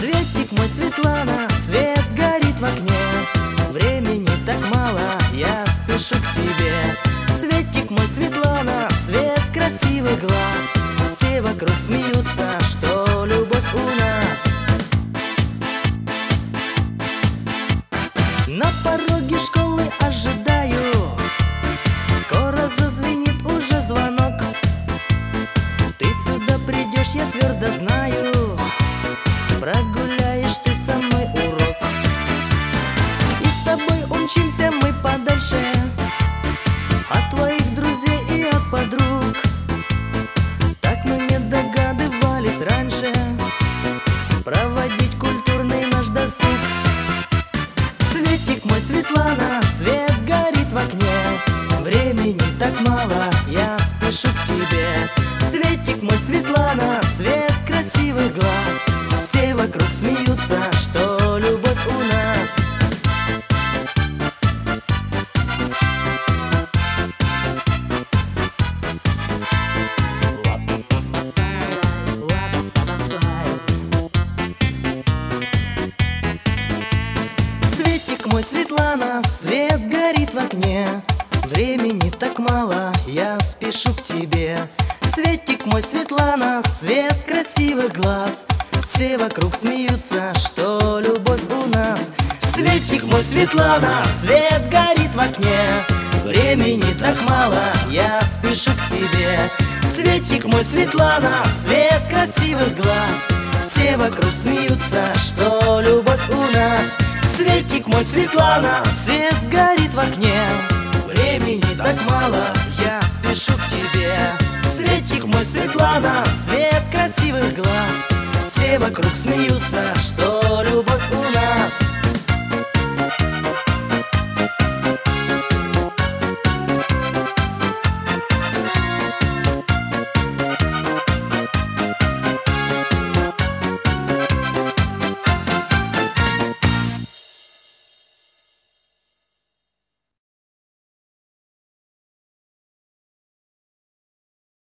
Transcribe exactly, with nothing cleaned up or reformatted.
Светик мой, Светлана, свет горит в окне. Времени так мало, я спешу к тебе. Светик мой, Светлана, свет красивых глаз. Все вокруг смеются, что любовь у нас. На пороге школы ожидаю, скоро зазвенит уже звонок. Ты сюда придешь, я твердо знаю, прогуляешь ты со мной урок. И с тобой умчимся мы подальше от твоих друзей и от подруг. Так мы не догадывались раньше проводить культурный наш досуг. Светик мой, Светлана, свет горит в окне. Времени так мало, я спешу к тебе. Светик мой, Светлана, свет красивых глаз. Все вокруг смеются, что любовь у нас. Светик мой, Светлана, свет горит в окне. Времени так мало, я спешу к тебе. Светик мой, Светлана, свет красивых глаз. Все вокруг смеются, что любовь у нас. Светик мой, Светлана, свет горит в окне. Времени так мало, я спешу к тебе. Светик мой, Светлана, свет красивых глаз. Все вокруг смеются, что любовь у нас. Светик мой, Светлана, свет горит в окне. Времени так мало, я спешу к тебе. Светик мой, Светлана, свет красивых глаз. Все вокруг смеются, что